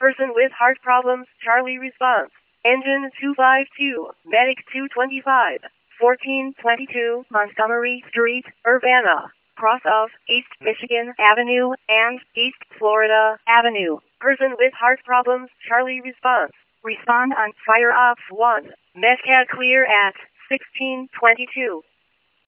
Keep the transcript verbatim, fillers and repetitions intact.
Person with heart problems, Charlie response. Engine two five two, Medic two twenty-five, fourteen twenty-two, Montgomery Street, Urbana. Cross of East Michigan Avenue and East Florida Avenue. Person with heart problems, Charlie response. Respond on fire off one. Medcat clear at sixteen twenty-two.